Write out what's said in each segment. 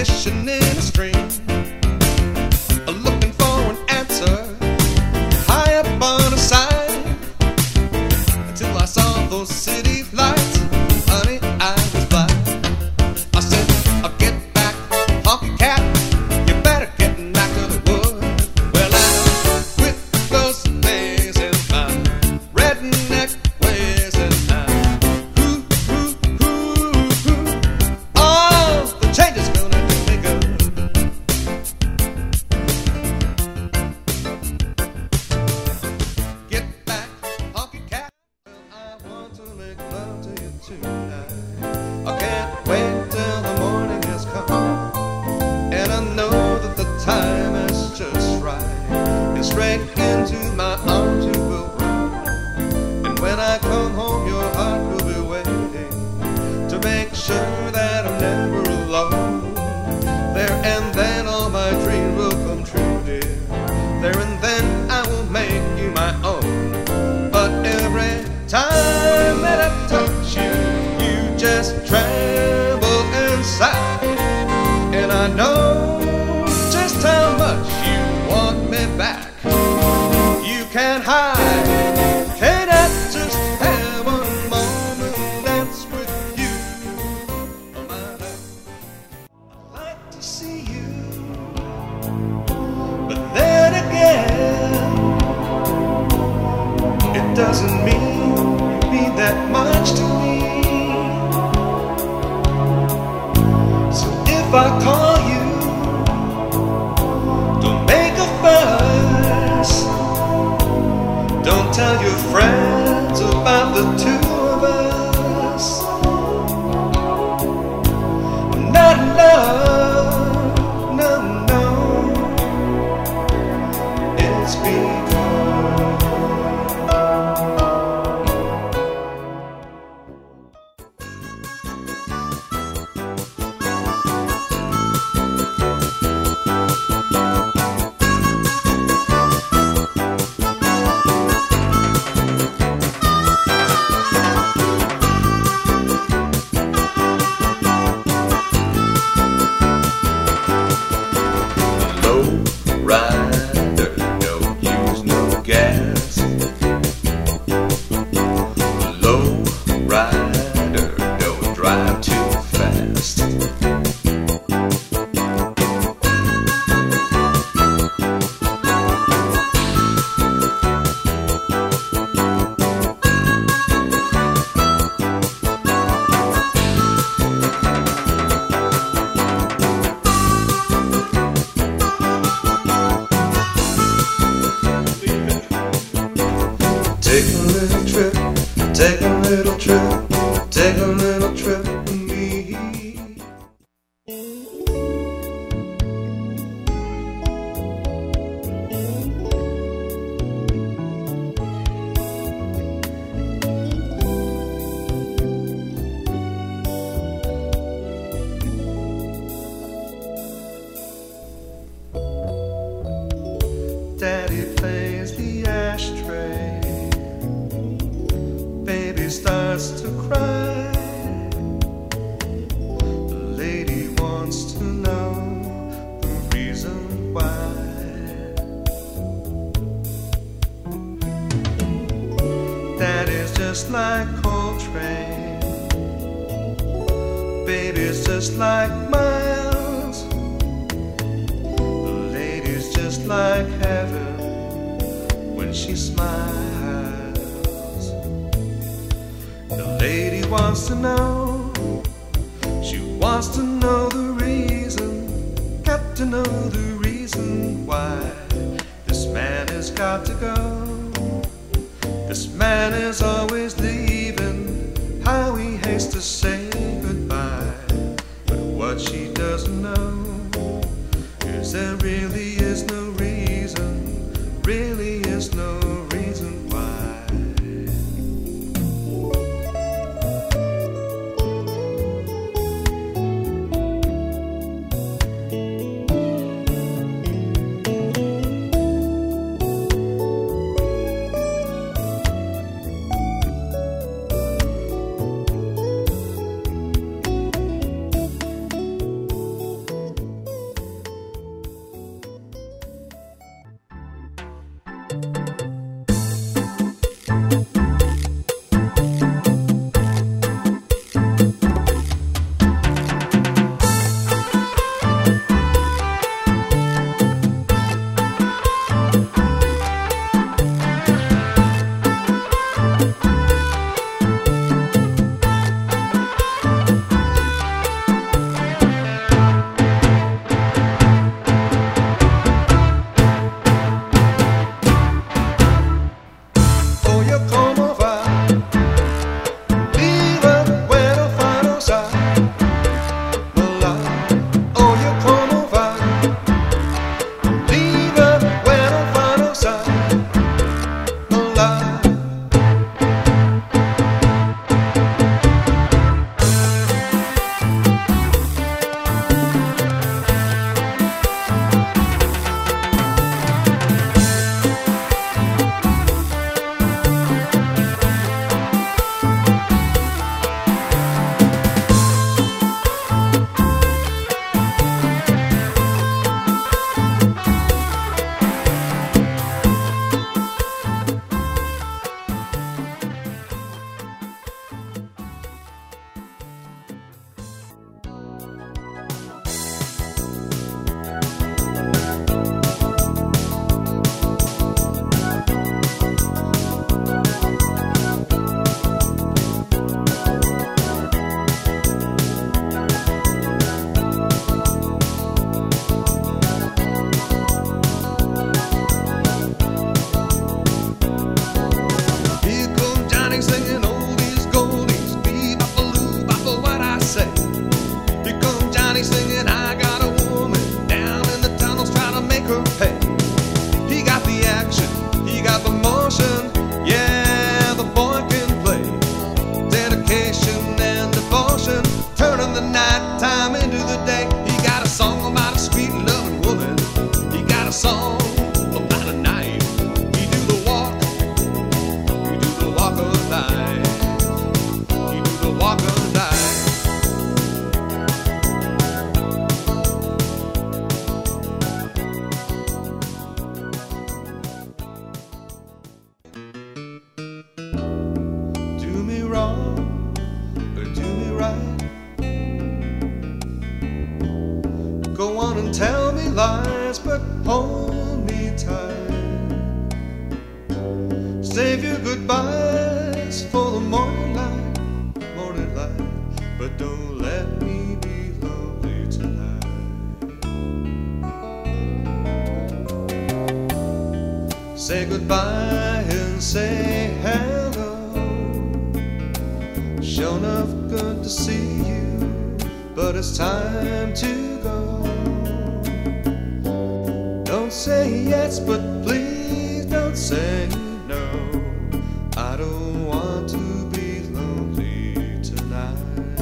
fishing in a stream, looking for an answer high up on a sign, until I saw those city lights. Honey, I was blind. I said, I'll get back, honky cat. You better get back to the wood. Well, I quit those days and my redneck ways, and all the changes gonna do me good. Get back, honky cat. Well, I want to make love to you tonight. I can't wait till the morning has come, and I know that the time is just right. And straight into my arms you will run, and when I come home your heart will be waiting to make sure that I'm never alone. There and then all my dreams will come true, dear. There and then I will make you my own. But every time that I touch you, you just tremble inside. And I know just how much you want me back. You can't hide. Can't I just have one moment dance with you? Oh, my love, I'd like to see you, but then again, it doesn't mean that much to me. So if I call you, don't make a fuss. Don't tell your friends about the two of us. Not in love, no, no. It's begun. Low rider, don't use no gas. Low rider, don't drive too fast. Take a little trip, take a little trip, take a little trip with me. Daddy plays the ashtray, baby starts to cry. The lady wants to know the reason why. Daddy's just like Coltrane, baby's just like Miles. The lady's just like heaven when she smiles. The lady wants to know, she wants to know the reason, got to know the reason why this man has got to go. This man is always leaving, how he hates to say goodbye. But what she doesn't know is there really is no reason, really is no reason why. Go on and tell me lies, but hold me tight. Save your goodbyes for the morning light, but don't let me be lonely tonight. Say goodbye and say hello. Sure enough good to see you, but it's time to go. Don't say yes, but please don't say no. I don't want to be lonely tonight.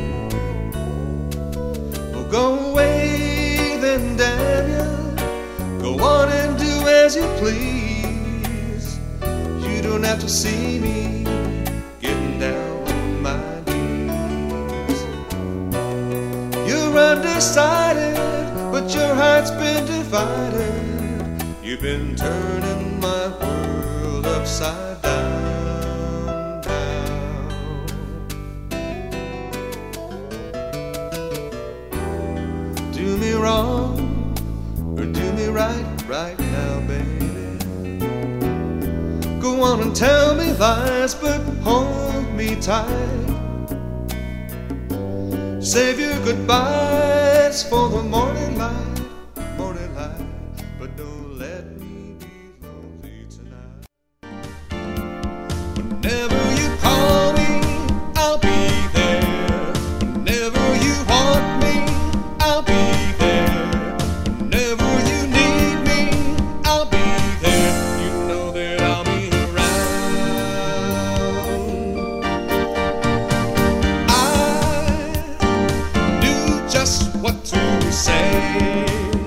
Well, go away then, damn you. Go on and do as you please. You don't have to see me getting down on my knees. You're undecided, but your heart's been divided. You've been turning my world upside down, down. Do me wrong or do me right, right now, baby. Go on and tell me lies, but hold me tight. Save your goodbyes for the morning light, but don't let me be lonely tonight. Whenever you call me, I'll be there. Whenever you want me, I'll be there. Whenever you need me, I'll be there. You know that I'll be around. I knew just what to say.